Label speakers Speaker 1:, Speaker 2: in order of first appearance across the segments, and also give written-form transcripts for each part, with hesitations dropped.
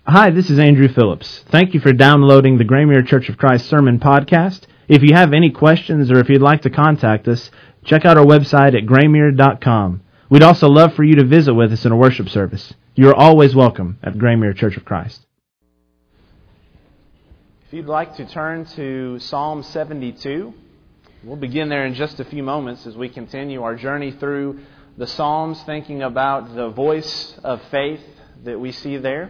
Speaker 1: Hi, this is Andrew Phillips. Thank you for downloading the Graymere Church of Christ Sermon Podcast. If you have any questions or if you'd like to contact us, check out our website at graymere.com. We'd also love for you to visit with us in a worship service. You're always welcome at Graymere Church of Christ.
Speaker 2: If you'd like to turn to Psalm 72, we'll begin there in just a few moments as we continue our journey through the Psalms, thinking about the voice of faith that we see there.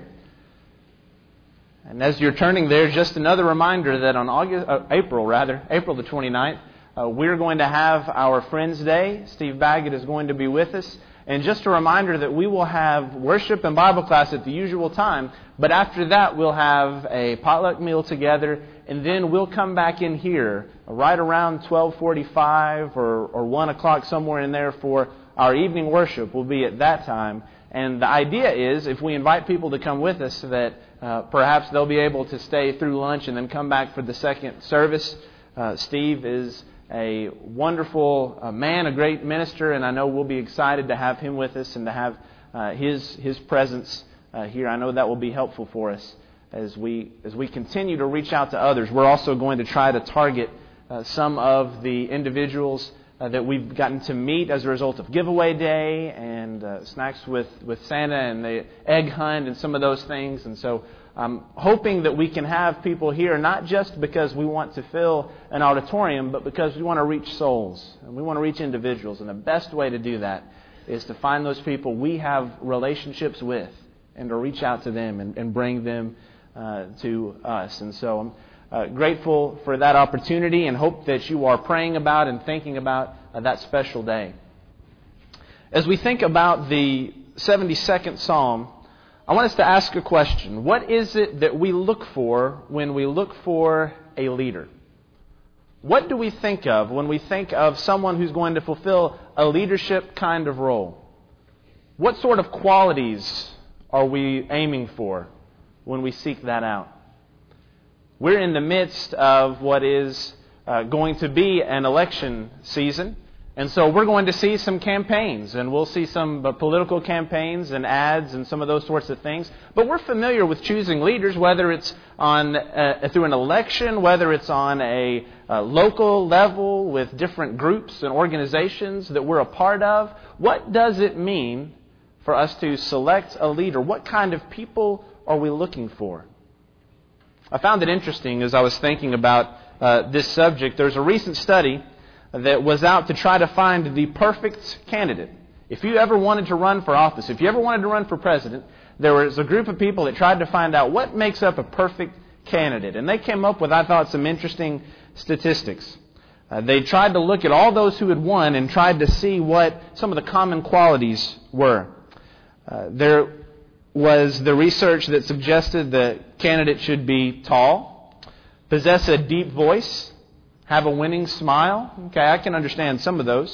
Speaker 2: And as you're turning there, just another reminder that on April the 29th, we're going to have our Friends Day. Steve Baggett is going to be with us. And just a reminder that we will have worship and Bible class at the usual time, but after that we'll have a potluck meal together, and then we'll come back in here right around 12:45 or 1 o'clock, somewhere in there, for our evening worship. Will be at that time. And the idea is, if we invite people to come with us, that perhaps they'll be able to stay through lunch and then come back for the second service. Steve is a wonderful man, a great minister, and I know we'll be excited to have him with us and to have his presence here. I know that will be helpful for us as we continue to reach out to others. We're also going to try to target some of the individuals that we've gotten to meet as a result of Giveaway Day and Snacks with Santa and the Egg Hunt and some of those things. And so I'm hoping that we can have people here not just because we want to fill an auditorium, but because we want to reach souls and we want to reach individuals. And the best way to do that is to find those people we have relationships with and to reach out to them and bring them to us. And so I'm grateful for that opportunity and hope that you are praying about and thinking about that special day. As we think about the 72nd Psalm, I want us to ask a question. What is it that we look for when we look for a leader? What do we think of when we think of someone who's going to fulfill a leadership kind of role? What sort of qualities are we aiming for when we seek that out? We're in the midst of what is going to be an election season. And so we're going to see some campaigns, and we'll see some political campaigns and ads and some of those sorts of things. But we're familiar with choosing leaders, whether it's on through an election, whether it's on a local level with different groups and organizations that we're a part of. What does it mean for us to select a leader? What kind of people are we looking for? I found it interesting as I was thinking about this subject. There's a recent study that was out to try to find the perfect candidate. If you ever wanted to run for office, if you ever wanted to run for president, there was a group of people that tried to find out what makes up a perfect candidate. And they came up with, I thought, some interesting statistics. They tried to look at all those who had won and tried to see what some of the common qualities were. There was the research that suggested the candidate should be tall, possess a deep voice, have a winning smile. Okay, I can understand some of those.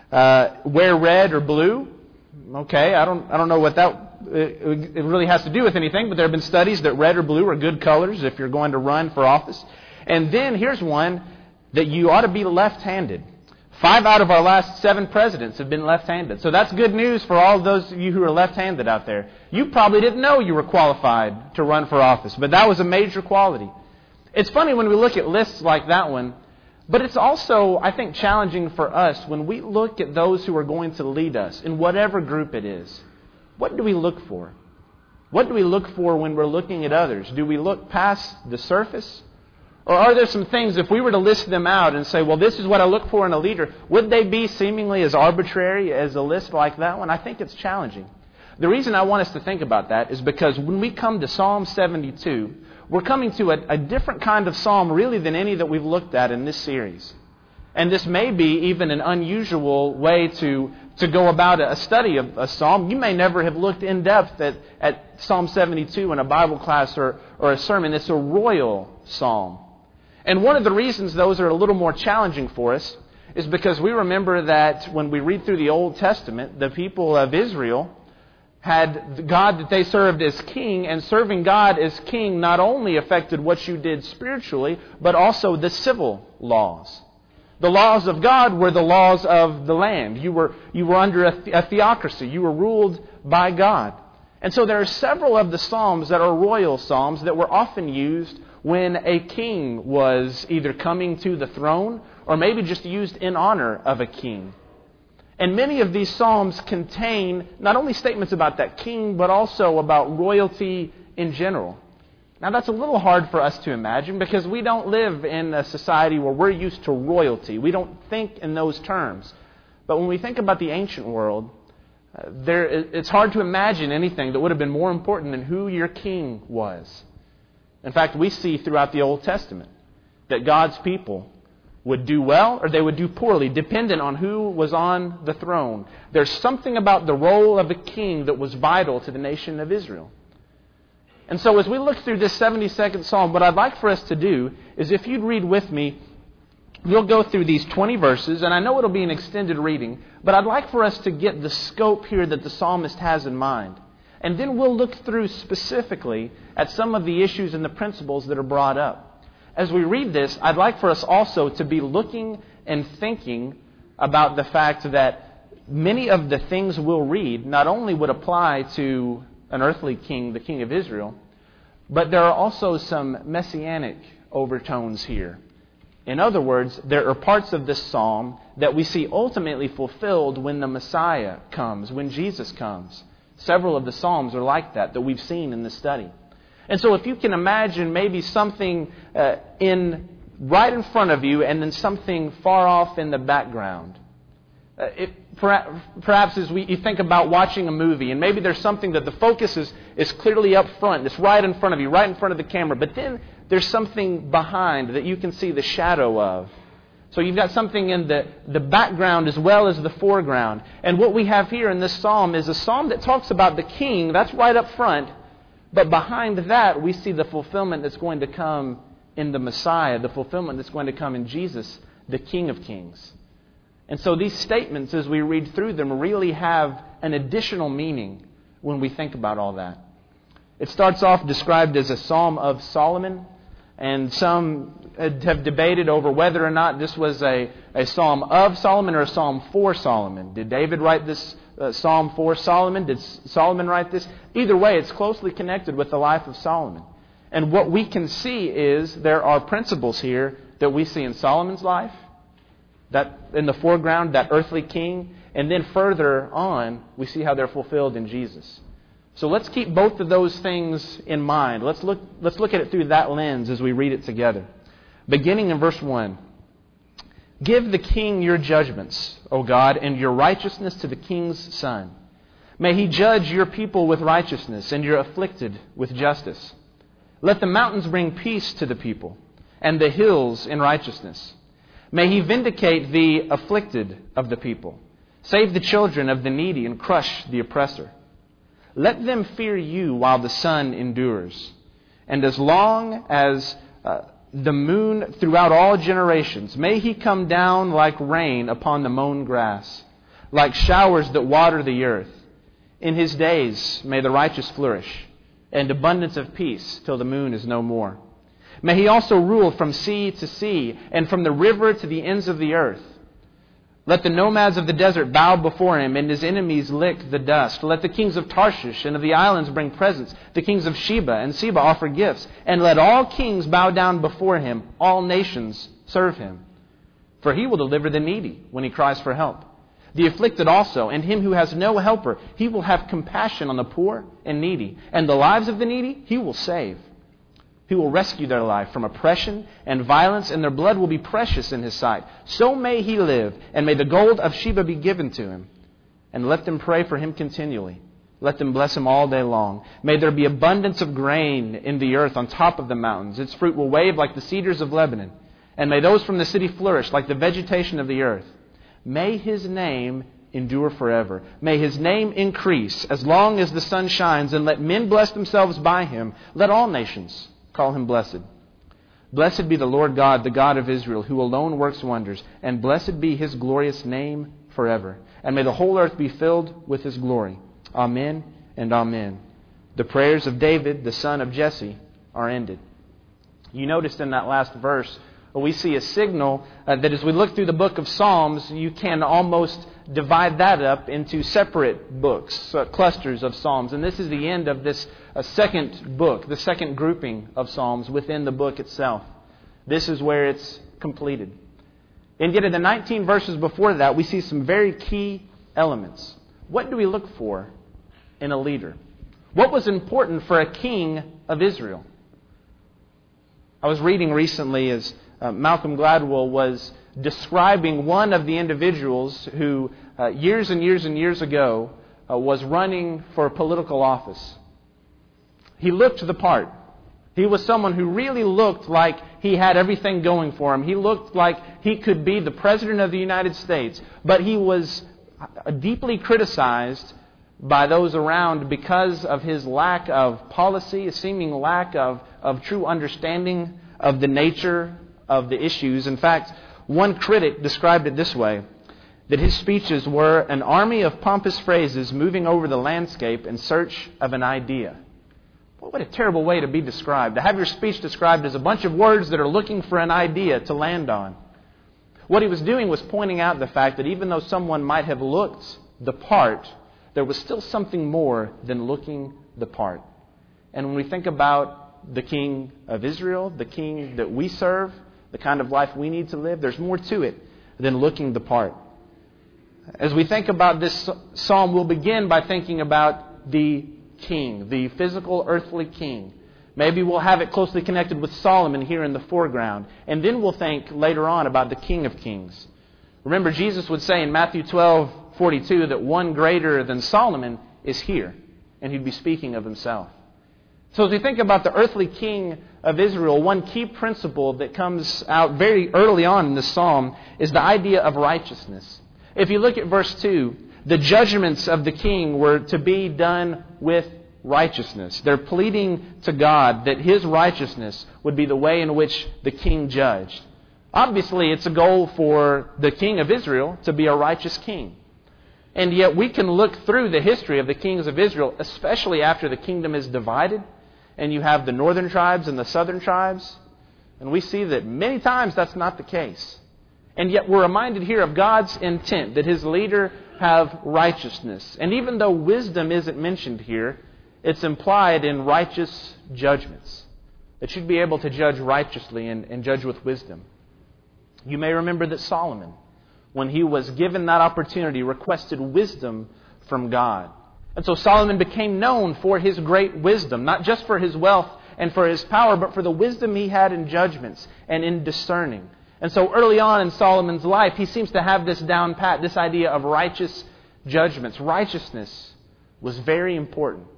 Speaker 2: Wear red or blue. Okay, I don't know what that it really has to do with anything, but there have been studies that red or blue are good colors if you're going to run for office. And then here's one that you ought to be left-handed. 5 out of our last 7 presidents have been left-handed. So that's good news for all those of you who are left-handed out there. You probably didn't know you were qualified to run for office, but that was a major quality. It's funny when we look at lists like that one, but it's also, I think, challenging for us when we look at those who are going to lead us in whatever group it is. What do we look for? What do we look for when we're looking at others? Do we look past the surface? Or are there some things, if we were to list them out and say, well, this is what I look for in a leader, would they be seemingly as arbitrary as a list like that one? I think it's challenging. The reason I want us to think about that is because when we come to Psalm 72, we're coming to a different kind of psalm really than any that we've looked at in this series. And this may be even an unusual way to go about a study of a psalm. You may never have looked in depth at Psalm 72 in a Bible class or a sermon. It's a royal psalm. And one of the reasons those are a little more challenging for us is because we remember that when we read through the Old Testament, the people of Israel had God that they served as king, and serving God as king not only affected what you did spiritually, but also the civil laws. The laws of God were the laws of the land. You were under a theocracy. You were ruled by God. And so there are several of the psalms that are royal psalms that were often used when a king was either coming to the throne or maybe just used in honor of a king. And many of these psalms contain not only statements about that king, but also about royalty in general. Now that's a little hard for us to imagine because we don't live in a society where we're used to royalty. We don't think in those terms. But when we think about the ancient world, it's hard to imagine anything that would have been more important than who your king was. In fact, we see throughout the Old Testament that God's people would do well or they would do poorly, dependent on who was on the throne. There's something about the role of a king that was vital to the nation of Israel. And so as we look through this 72nd Psalm, what I'd like for us to do is if you'd read with me, we'll go through these 20 verses, and I know it'll be an extended reading, but I'd like for us to get the scope here that the psalmist has in mind. And then we'll look through specifically at some of the issues and the principles that are brought up. As we read this, I'd like for us also to be looking and thinking about the fact that many of the things we'll read not only would apply to an earthly king, the king of Israel, but there are also some messianic overtones here. In other words, there are parts of this psalm that we see ultimately fulfilled when the Messiah comes, when Jesus comes. Several of the psalms are like that we've seen in this study. And so if you can imagine maybe something right in front of you and then something far off in the background. Perhaps as you think about watching a movie, and maybe there's something that the focus is clearly up front, it's right in front of you, right in front of the camera, but then there's something behind that you can see the shadow of. So you've got something in the background as well as the foreground. And what we have here in this psalm is a psalm that talks about the king, that's right up front, but behind that we see the fulfillment that's going to come in the Messiah, the fulfillment that's going to come in Jesus, the King of Kings. And so these statements, as we read through them, really have an additional meaning when we think about all that. It starts off described as a Psalm of Solomon, and some have debated over whether or not this was a Psalm of Solomon or a Psalm for Solomon. Did David write this Psalm for Solomon? Did Solomon write this? Either way, it's closely connected with the life of Solomon. And what we can see is there are principles here that we see in Solomon's life, that in the foreground, that earthly king, and then further on, we see how they're fulfilled in Jesus. So let's keep both of those things in mind. Let's look at it through that lens as we read it together. Beginning in verse 1. Give the king your judgments, O God, and your righteousness to the king's son. May he judge your people with righteousness and your afflicted with justice. Let the mountains bring peace to the people, and the hills in righteousness. May he vindicate the afflicted of the people, save the children of the needy, and crush the oppressor. Let them fear you while the sun endures, and as long as the moon throughout all generations. May he come down like rain upon the mown grass, like showers that water the earth. In his days may the righteous flourish, and abundance of peace till the moon is no more. May he also rule from sea to sea, and from the river to the ends of the earth. Let the nomads of the desert bow before him, and his enemies lick the dust. Let the kings of Tarshish and of the islands bring presents. The kings of Sheba and Seba offer gifts. And let all kings bow down before him. All nations serve him. For he will deliver the needy when he cries for help. The afflicted also, and him who has no helper. He will have compassion on the poor and needy. And the lives of the needy he will save. He will rescue their life from oppression and violence, and their blood will be precious in his sight. So may he live, and may the gold of Sheba be given to him. And let them pray for him continually. Let them bless him all day long. May there be abundance of grain in the earth on top of the mountains. Its fruit will wave like the cedars of Lebanon. And may those from the city flourish like the vegetation of the earth. May his name endure forever. May his name increase as long as the sun shines, and let men bless themselves by him. Let all nations call him blessed. Blessed be the Lord God, the God of Israel, who alone works wonders, and blessed be his glorious name forever. And may the whole earth be filled with his glory. Amen and amen. The prayers of David, the son of Jesse, are ended. You noticed in that last verse we see a signal that as we look through the book of Psalms, you can almost divide that up into separate books, clusters of Psalms. And this is the end of this second book, the second grouping of Psalms within the book itself. This is where it's completed. And yet in the 19 verses before that, we see some very key elements. What do we look for in a leader? What was important for a king of Israel? I was reading recently as Malcolm Gladwell was describing one of the individuals who years and years and years ago was running for political office. He looked the part. He was someone who really looked like he had everything going for him. He looked like he could be the President of the United States. But he was deeply criticized by those around because of his lack of policy, a seeming lack of true understanding of the nature of the issues. In fact, one critic described it this way, that his speeches were an army of pompous phrases moving over the landscape in search of an idea. What a terrible way to be described. To have your speech described as a bunch of words that are looking for an idea to land on. What he was doing was pointing out the fact that even though someone might have looked the part, there was still something more than looking the part. And when we think about the King of Israel, the King that we serve, the kind of life we need to live, there's more to it than looking the part. As we think about this psalm, we'll begin by thinking about the king, the physical earthly king. Maybe we'll have it closely connected with Solomon here in the foreground. And then we'll think later on about the King of Kings. Remember, Jesus would say in Matthew 12:42 that one greater than Solomon is here. And he'd be speaking of himself. So as we think about the earthly king of Israel, one key principle that comes out very early on in this psalm is the idea of righteousness. If you look at verse 2, the judgments of the king were to be done with righteousness. They're pleading to God that His righteousness would be the way in which the king judged. Obviously, it's a goal for the king of Israel to be a righteous king. And yet we can look through the history of the kings of Israel, especially after the kingdom is divided, and you have the northern tribes and the southern tribes, and we see that many times that's not the case. And yet we're reminded here of God's intent, that His leader have righteousness. And even though wisdom isn't mentioned here, it's implied in righteous judgments. That you'd be able to judge righteously and judge with wisdom. You may remember that Solomon, when he was given that opportunity, requested wisdom from God. And so Solomon became known for his great wisdom, not just for his wealth and for his power, but for the wisdom he had in judgments and in discerning. And so early on in Solomon's life, he seems to have this down pat, this idea of righteous judgments. Righteousness was very important.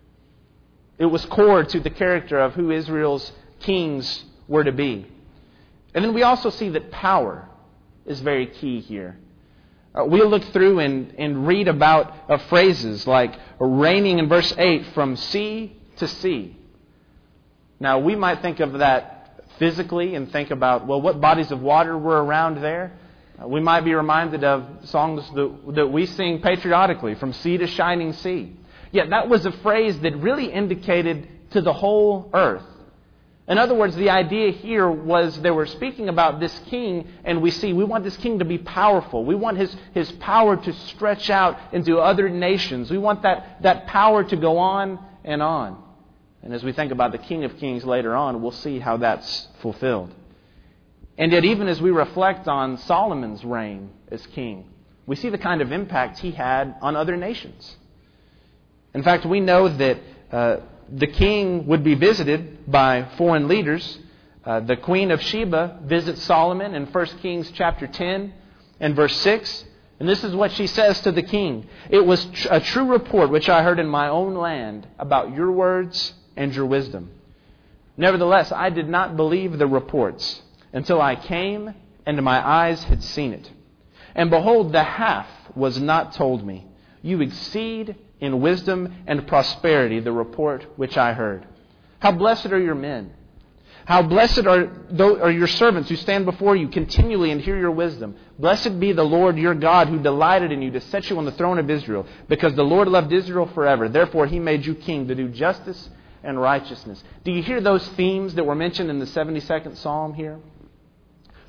Speaker 2: It was core to the character of who Israel's kings were to be. And then we also see that power is very key here. We'll look through and read about phrases like reigning in verse 8 from sea to sea. Now, we might think of that physically and think about, well, what bodies of water were around there? We might be reminded of songs that we sing patriotically, from sea to shining sea. Yet that was a phrase that really indicated to the whole earth. In other words, the idea here was they were speaking about this king, and we want this king to be powerful. We want his power to stretch out into other nations. We want that power to go on and on. And as we think about the King of Kings later on, we'll see how that's fulfilled. And yet even as we reflect on Solomon's reign as king, we see the kind of impact he had on other nations. In fact, we know that the king would be visited by foreign leaders. The Queen of Sheba visits Solomon in 1 Kings chapter 10 and verse 6. And this is what she says to the king. It was a true report which I heard in my own land about your words and your wisdom. Nevertheless, I did not believe the reports until I came and my eyes had seen it. And behold, the half was not told me. You exceed in wisdom and prosperity the report which I heard. How blessed are your men. How blessed are your servants who stand before you continually and hear your wisdom. Blessed be the Lord your God who delighted in you to set you on the throne of Israel, because the Lord loved Israel forever. Therefore He made you king to do justice and righteousness. Do you hear those themes that were mentioned in the 72nd Psalm here?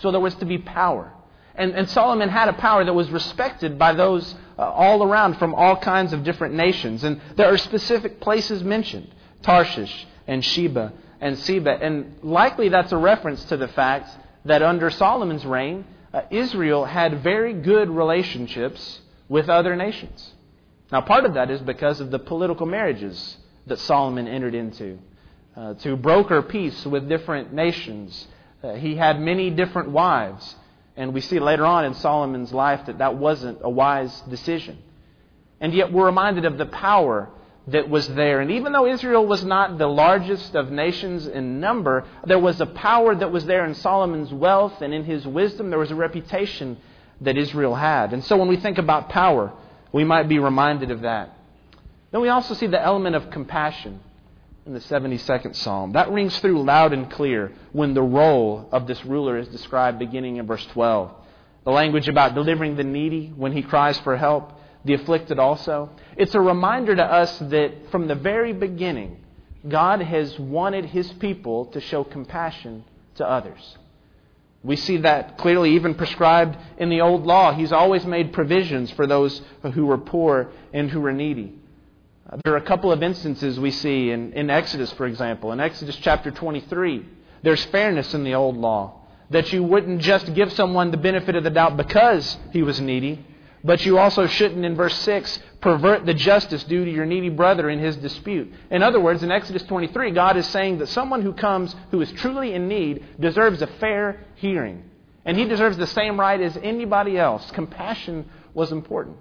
Speaker 2: So there was to be power. And Solomon had a power that was respected by those all around from all kinds of different nations. And there are specific places mentioned: Tarshish and Sheba and Seba. And likely that's a reference to the fact that under Solomon's reign, Israel had very good relationships with other nations. Now, part of that is because of the political marriages that Solomon entered into to broker peace with different nations. He had many different wives. And we see later on in Solomon's life that wasn't a wise decision. And yet we're reminded of the power that was there. And even though Israel was not the largest of nations in number, there was a power that was there in Solomon's wealth and in his wisdom. There was a reputation that Israel had. And so when we think about power, we might be reminded of that. Then we also see the element of compassion in the 72nd Psalm. That rings through loud and clear when the role of this ruler is described beginning in verse 12. The language about delivering the needy when he cries for help, the afflicted also. It's a reminder to us that from the very beginning, God has wanted His people to show compassion to others. We see that clearly even prescribed in the Old Law. He's always made provisions for those who were poor and who were needy. There are a couple of instances we see in Exodus, for example. In Exodus chapter 23, there's fairness in the Old Law. That you wouldn't just give someone the benefit of the doubt because he was needy, but you also shouldn't, in verse 6, pervert the justice due to your needy brother in his dispute. In other words, in Exodus 23, God is saying that someone who comes who is truly in need deserves a fair hearing. And he deserves the same right as anybody else. Compassion was important.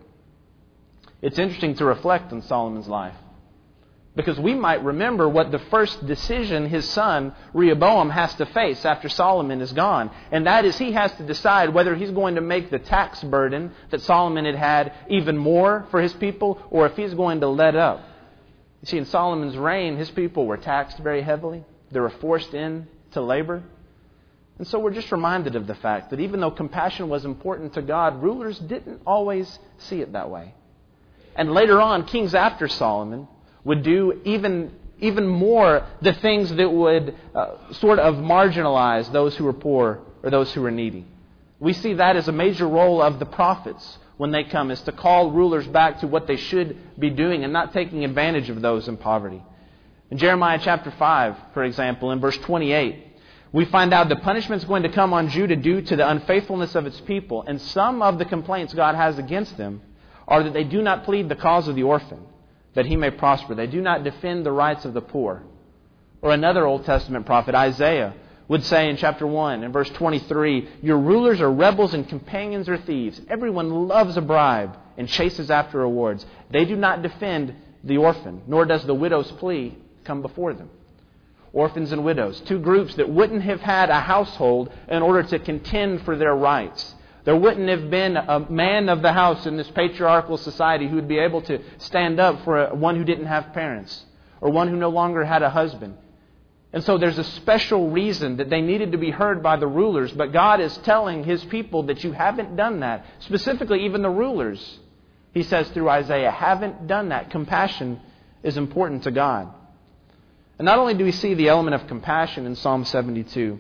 Speaker 2: It's interesting to reflect on Solomon's life, because we might remember what the first decision his son Rehoboam has to face after Solomon is gone. And that is, he has to decide whether he's going to make the tax burden that Solomon had even more for his people, or if he's going to let up. You see, in Solomon's reign, his people were taxed very heavily. They were forced into labor. And so we're just reminded of the fact that even though compassion was important to God, rulers didn't always see it that way. And later on, kings after Solomon would do even more the things that would sort of marginalize those who were poor or those who were needy. We see that as a major role of the prophets when they come, is to call rulers back to what they should be doing and not taking advantage of those in poverty. In Jeremiah chapter 5, for example, in verse 28, we find out the punishment is going to come on Judah due to the unfaithfulness of its people. And some of the complaints God has against them are that they do not plead the cause of the orphan, that he may prosper. They do not defend the rights of the poor. Or another Old Testament prophet, Isaiah, would say in chapter 1, in verse 23, your rulers are rebels and companions are thieves. Everyone loves a bribe and chases after rewards. They do not defend the orphan, nor does the widow's plea come before them. Orphans and widows, two groups that wouldn't have had a household in order to contend for their rights. There wouldn't have been a man of the house in this patriarchal society who would be able to stand up for one who didn't have parents or one who no longer had a husband. And so there's a special reason that they needed to be heard by the rulers. But God is telling His people that you haven't done that. Specifically, even the rulers, He says through Isaiah, haven't done that. Compassion is important to God. And not only do we see the element of compassion in Psalm 72,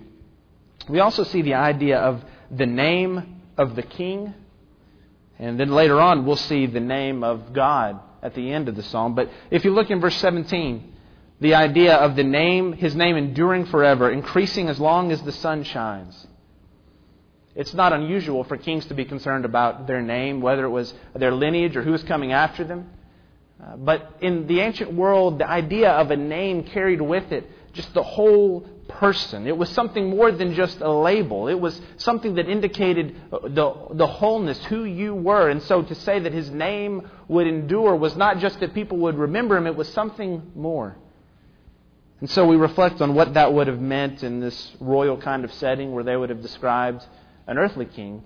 Speaker 2: we also see the idea of the name of the king. And then later on, we'll see the name of God at the end of the psalm. But if you look in verse 17, the idea of the name, His name enduring forever, increasing as long as the sun shines. It's not unusual for kings to be concerned about their name, whether it was their lineage or who was coming after them. But in the ancient world, the idea of a name carried with it just the whole person. It was something more than just a label. It was something that indicated the wholeness, who you were. And so to say that His name would endure was not just that people would remember Him, it was something more. And so we reflect on what that would have meant in this royal kind of setting where they would have described an earthly king.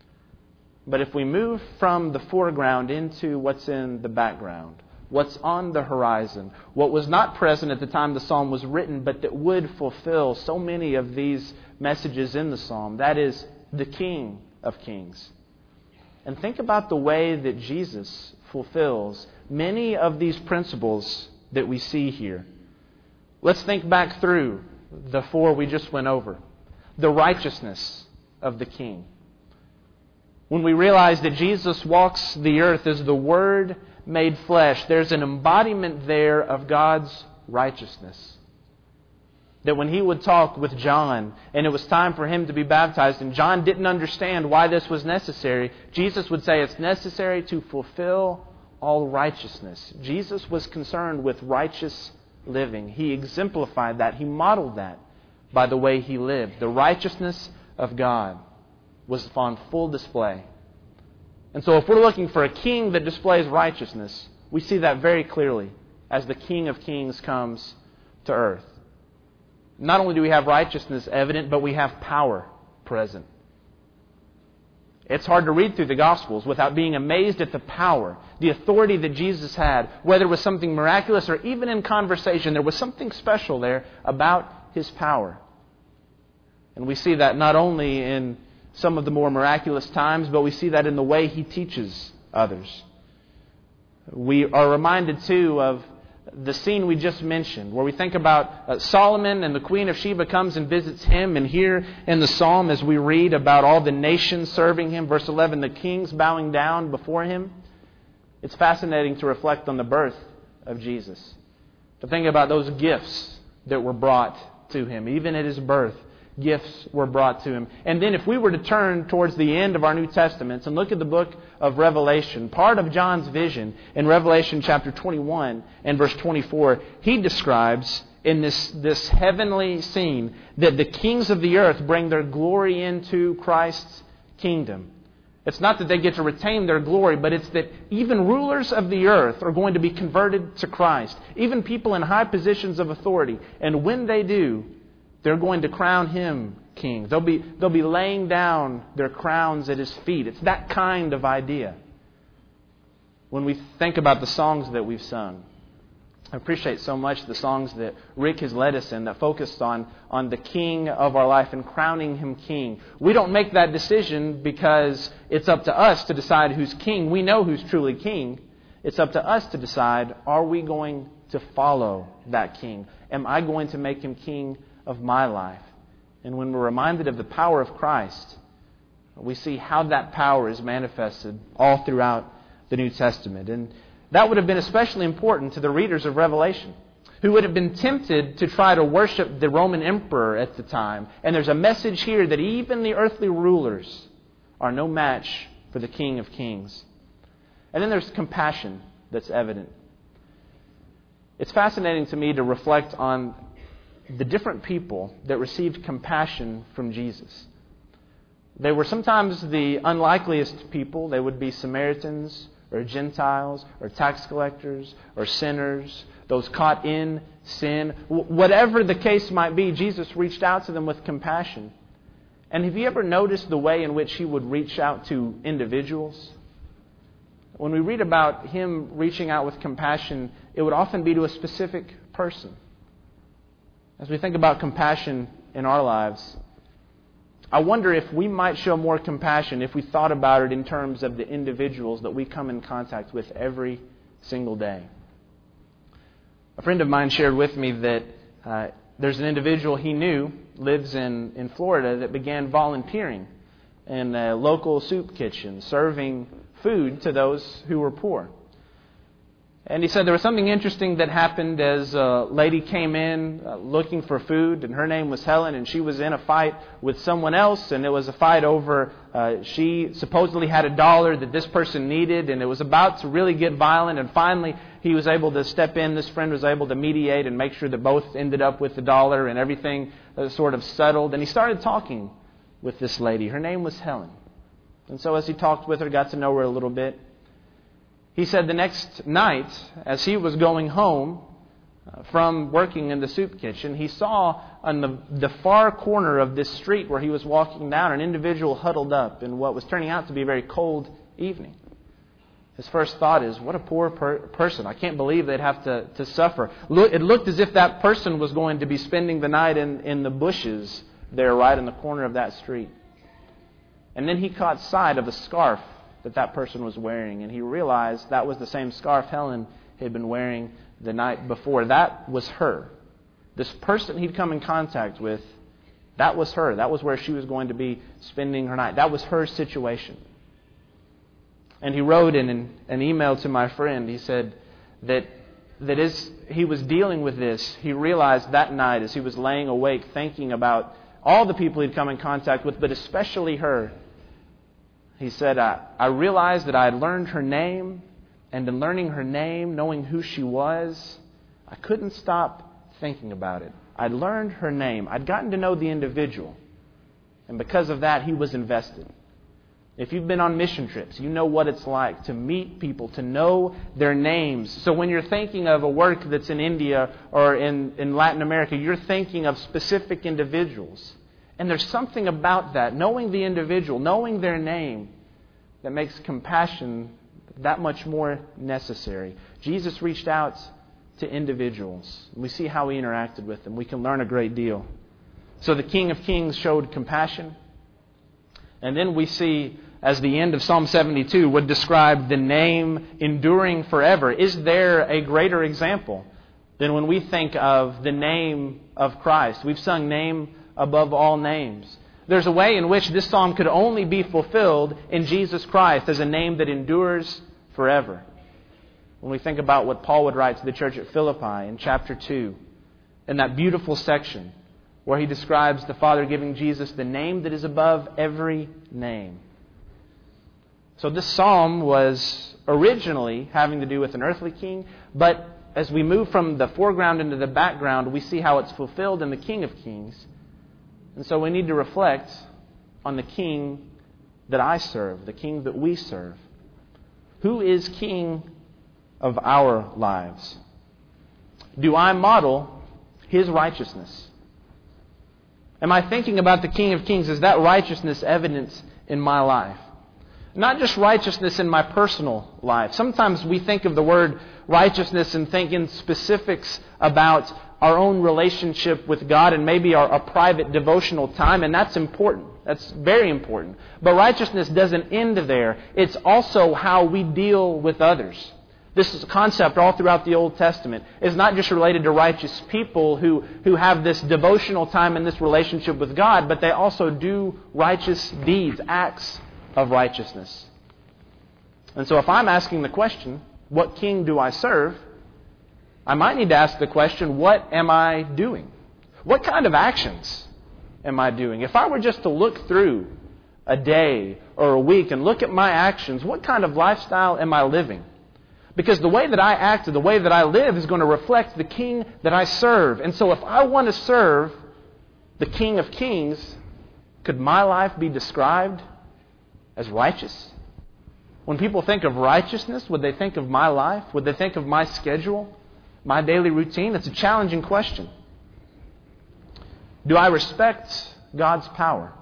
Speaker 2: But if we move from the foreground into what's in the background, what's on the horizon, what was not present at the time the psalm was written, but that would fulfill so many of these messages in the psalm, that is the King of Kings. And think about the way that Jesus fulfills many of these principles that we see here. Let's think back through the four we just went over. The righteousness of the King. When we realize that Jesus walks the earth as the Word made flesh, there's an embodiment there of God's righteousness. That when He would talk with John and it was time for him to be baptized and John didn't understand why this was necessary, Jesus would say it's necessary to fulfill all righteousness. Jesus was concerned with righteous living. He exemplified that. He modeled that by the way He lived. The righteousness of God was on full display. And so if we're looking for a king that displays righteousness, we see that very clearly as the King of Kings comes to earth. Not only do we have righteousness evident, but we have power present. It's hard to read through the Gospels without being amazed at the power, the authority that Jesus had, whether it was something miraculous or even in conversation. There was something special there about His power. And we see that not only in some of the more miraculous times, but we see that in the way He teaches others. We are reminded, too, of the scene we just mentioned, where we think about Solomon and the Queen of Sheba comes and visits him. And here in the Psalm, as we read about all the nations serving him, verse 11, the kings bowing down before him, it's fascinating to reflect on the birth of Jesus. To think about those gifts that were brought to him. Even at his birth, gifts were brought to him. And then if we were to turn towards the end of our New Testaments and look at the book of Revelation, part of John's vision in Revelation chapter 21 and verse 24, he describes in this heavenly scene that the kings of the earth bring their glory into Christ's kingdom. It's not that they get to retain their glory, but it's that even rulers of the earth are going to be converted to Christ. Even people in high positions of authority. And when they do, they're going to crown Him king. They'll be laying down their crowns at His feet. It's that kind of idea. When we think about the songs that we've sung, I appreciate so much the songs that Rick has led us in that focused on the King of our life and crowning Him king. We don't make that decision because it's up to us to decide who's king. We know who's truly king. It's up to us to decide, are we going to follow that king? Am I going to make Him king of my life? And when we're reminded of the power of Christ, we see how that power is manifested all throughout the New Testament. And that would have been especially important to the readers of Revelation, who would have been tempted to try to worship the Roman emperor at the time. And there's a message here that even the earthly rulers are no match for the King of Kings. And then there's compassion that's evident. It's fascinating to me to reflect on the different people that received compassion from Jesus. They were sometimes the unlikeliest people. They would be Samaritans or Gentiles or tax collectors or sinners, those caught in sin. Whatever the case might be, Jesus reached out to them with compassion. And have you ever noticed the way in which He would reach out to individuals? When we read about Him reaching out with compassion, it would often be to a specific person. As we think about compassion in our lives, I wonder if we might show more compassion if we thought about it in terms of the individuals that we come in contact with every single day. A friend of mine shared with me that there's an individual he knew, lives in Florida, that began volunteering in a local soup kitchen, serving food to those who were poor. And he said there was something interesting that happened as a lady came in looking for food, and her name was Helen, and she was in a fight with someone else, and it was a fight over, she supposedly had $1 that this person needed, and it was about to really get violent, and finally he was able to step in, this friend was able to mediate and make sure that both ended up with $1 and everything sort of settled, and he started talking with this lady. Her name was Helen. And so as he talked with her, got to know her a little bit, he said the next night, as he was going home from working in the soup kitchen, he saw on the far corner of this street where he was walking down an individual huddled up in what was turning out to be a very cold evening. His first thought is, what a poor person. I can't believe they'd have to suffer. It looked as if that person was going to be spending the night in the bushes there right in the corner of that street. And then he caught sight of a scarf that person was wearing, and he realized that was the same scarf Helen had been wearing the night before. That was her. This person he'd come in contact with That was her. That was where she was going to be spending her night. That was her situation. And he wrote in an email to my friend, he said that as he was dealing with this, he realized that night as he was laying awake thinking about all the people he'd come in contact with, but especially her, he said, I realized that I had learned her name, and in learning her name, knowing who she was, I couldn't stop thinking about it. I'd learned her name. I'd gotten to know the individual. And because of that, he was invested. If you've been on mission trips, you know what it's like to meet people, to know their names. So when you're thinking of a work that's in India or in Latin America, you're thinking of specific individuals. And there's something about that, knowing the individual, knowing their name, that makes compassion that much more necessary. Jesus reached out to individuals. We see how He interacted with them. We can learn a great deal. So the King of Kings showed compassion. And then we see, as the end of Psalm 72 would describe the name enduring forever. Is there a greater example than when we think of the name of Christ? We've sung name above all names. There's a way in which this psalm could only be fulfilled in Jesus Christ as a name that endures forever. When we think about what Paul would write to the church at Philippi in chapter 2, in that beautiful section where he describes the Father giving Jesus the name that is above every name. So this psalm was originally having to do with an earthly king, but as we move from the foreground into the background, we see how it's fulfilled in the King of Kings. And so we need to reflect on the King that I serve, the King that we serve. Who is King of our lives? Do I model His righteousness? Am I thinking about the King of Kings? Is that righteousness evident in my life? Not just righteousness in my personal life. Sometimes we think of the word righteousness and think in specifics about our own relationship with God and maybe our private devotional time, and that's important. That's very important. But righteousness doesn't end there. It's also how we deal with others. This is a concept all throughout the Old Testament. It's not just related to righteous people who have this devotional time and this relationship with God, but they also do righteous deeds, acts of righteousness. And so if I'm asking the question, what king do I serve? I might need to ask the question, what am I doing? What kind of actions am I doing? If I were just to look through a day or a week and look at my actions, what kind of lifestyle am I living? Because the way that I act and the way that I live is going to reflect the King that I serve. And so if I want to serve the King of Kings, could my life be described as righteous? When people think of righteousness, would they think of my life? Would they think of my schedule, my daily routine? It's a challenging question. Do I respect God's power?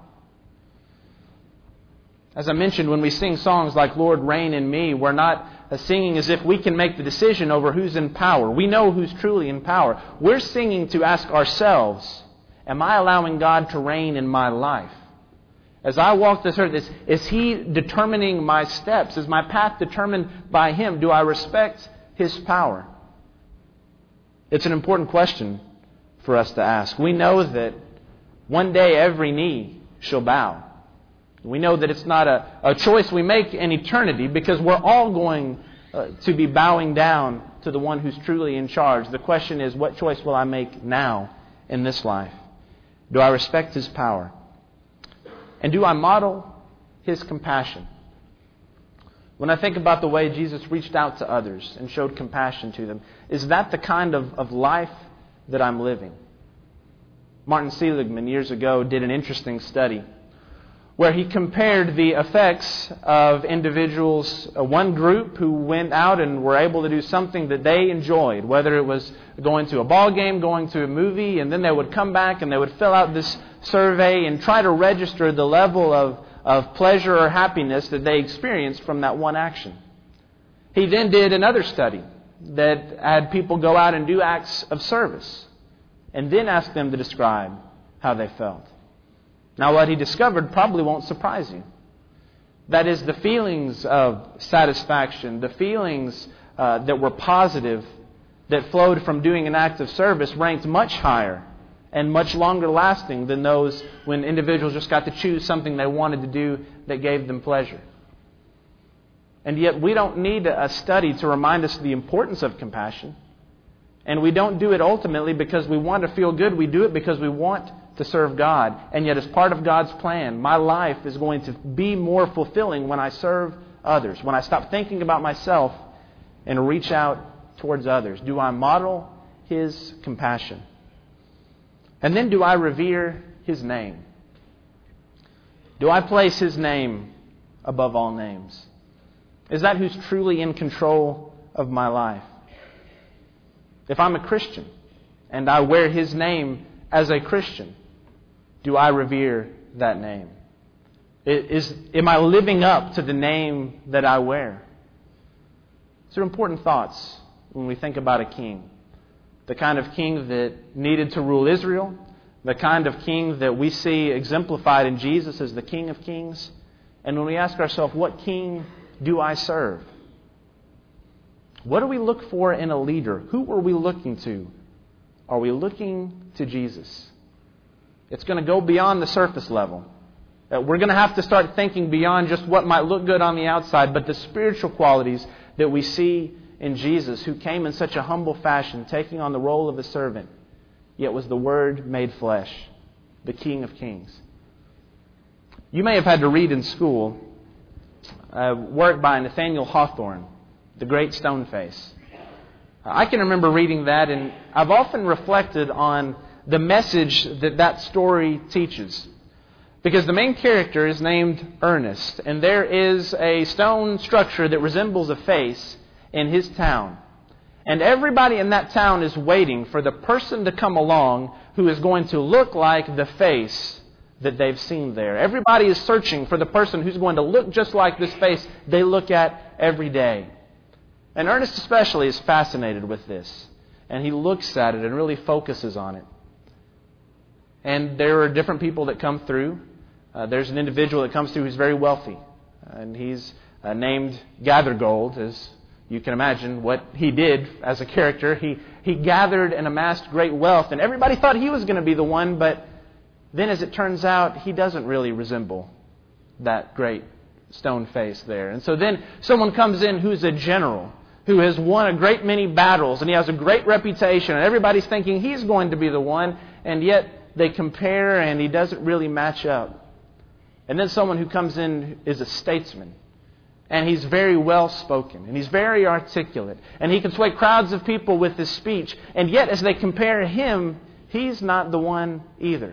Speaker 2: As I mentioned, when we sing songs like Lord, Reign in Me, we're not singing as if we can make the decision over who's in power. We know who's truly in power. We're singing to ask ourselves, am I allowing God to reign in my life? As I walk this earth, is He determining my steps? Is my path determined by Him? Do I respect His power? It's an important question for us to ask. We know that one day every knee shall bow. We know that it's not a choice we make in eternity because we're all going to be bowing down to the one who's truly in charge. The question is, what choice will I make now in this life? Do I respect His power? And do I model His compassion? When I think about the way Jesus reached out to others and showed compassion to them, is that the kind of life that I'm living? Martin Seligman years ago did an interesting study where he compared the effects of individuals, one group who went out and were able to do something that they enjoyed, whether it was going to a ball game, going to a movie, and then they would come back and they would fill out this survey and try to register the level of pleasure or happiness that they experienced from that one action. He then did another study that had people go out and do acts of service and then asked them to describe how they felt. Now, what he discovered probably won't surprise you. That is, the feelings of satisfaction, the feelings that were positive that flowed from doing an act of service ranked much higher and much longer lasting than those when individuals just got to choose something they wanted to do that gave them pleasure. And yet we don't need a study to remind us of the importance of compassion. And we don't do it ultimately because we want to feel good. We do it because we want to serve God. And yet as part of God's plan, my life is going to be more fulfilling when I serve others, when I stop thinking about myself and reach out towards others. Do I model His compassion? And then do I revere His name? Do I place His name above all names? Is that who's truly in control of my life? If I'm a Christian and I wear His name as a Christian, do I revere that name? Am I living up to the name that I wear? These are important thoughts when we think about a king. The kind of king that needed to rule Israel, the kind of king that we see exemplified in Jesus as the King of Kings. And when we ask ourselves, what king do I serve? What do we look for in a leader? Who are we looking to? Are we looking to Jesus? It's going to go beyond the surface level. We're going to have to start thinking beyond just what might look good on the outside, but the spiritual qualities that we see in Jesus, who came in such a humble fashion, taking on the role of a servant, yet was the Word made flesh, the King of Kings. You may have had to read in school work by Nathaniel Hawthorne, The Great Stone Face. I can remember reading that, and I've often reflected on the message that story teaches. Because the main character is named Ernest, and there is a stone structure that resembles a face in his town. And everybody in that town is waiting for the person to come along who is going to look like the face that they've seen there. Everybody is searching for the person who's going to look just like this face they look at every day. And Ernest especially is fascinated with this. And he looks at it and really focuses on it. And there are different people that come through. There's an individual that comes through who's very wealthy. And he's named Gathergold, as you can imagine what he did as a character. He gathered and amassed great wealth. And everybody thought he was going to be the one, but then, as it turns out, he doesn't really resemble that great stone face there. And so then someone comes in who's a general, who has won a great many battles, and he has a great reputation, and everybody's thinking he's going to be the one, and yet they compare, and he doesn't really match up. And then someone who comes in is a statesman, and he's very well-spoken, and he's very articulate, and he can sway crowds of people with his speech, and yet as they compare him, he's not the one either.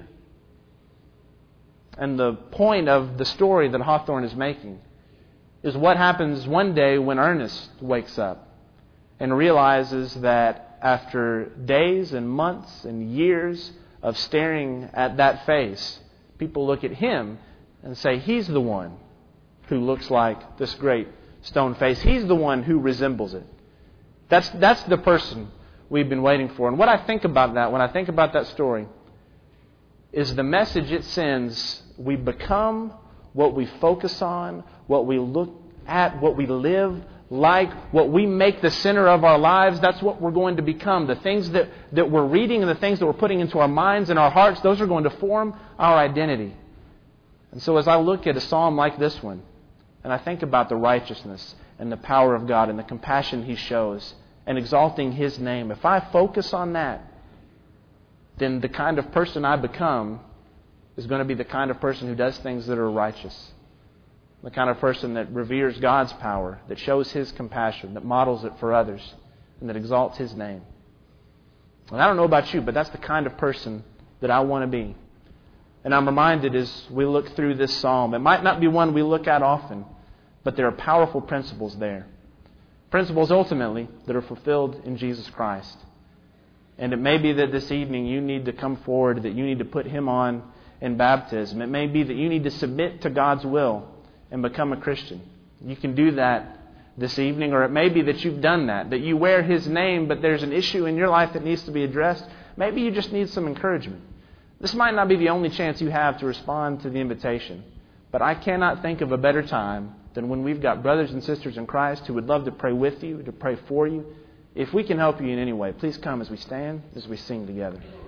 Speaker 2: And the point of the story that Hawthorne is making is what happens one day when Ernest wakes up and realizes that after days and months and years of staring at that face, people look at him and say, he's the one who looks like this great stone face. He's the one who resembles it. That's the person we've been waiting for. And what I think about that, when I think about that story, is the message it sends. We become what we focus on, what we look at, what we live like, what we make the center of our lives. That's what we're going to become. The things that we're reading and the things that we're putting into our minds and our hearts, those are going to form our identity. And so as I look at a psalm like this one, and I think about the righteousness and the power of God and the compassion He shows and exalting His name, if I focus on that, then the kind of person I become is going to be the kind of person who does things that are righteous. The kind of person that reveres God's power, that shows His compassion, that models it for others, and that exalts His name. And I don't know about you, but that's the kind of person that I want to be. And I'm reminded as we look through this psalm, it might not be one we look at often, but there are powerful principles there. Principles ultimately that are fulfilled in Jesus Christ. And it may be that this evening you need to come forward, that you need to put Him on in baptism. It may be that you need to submit to God's will and become a Christian. You can do that this evening, or it may be that you've done that you wear His name, but there's an issue in your life that needs to be addressed. Maybe you just need some encouragement. This might not be the only chance you have to respond to the invitation, but I cannot think of a better time than when we've got brothers and sisters in Christ who would love to pray with you, to pray for you. If we can help you in any way, please come as we stand, as we sing together.